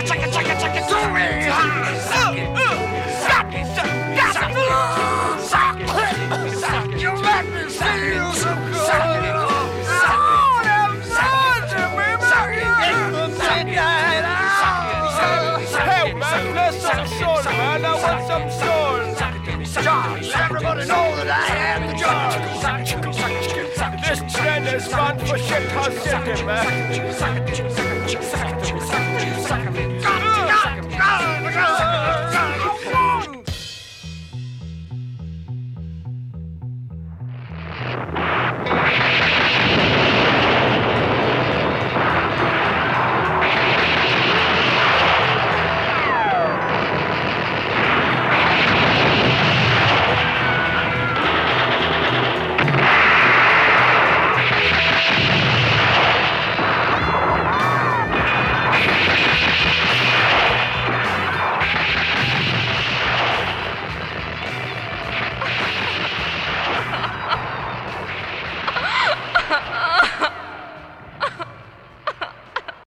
You let me feel so good. Lord have mercy, baby. Hey, man, let's some soul, man. I want some soul. Josh, everybody know that I am the Josh. This trend is fun for shit house city, man.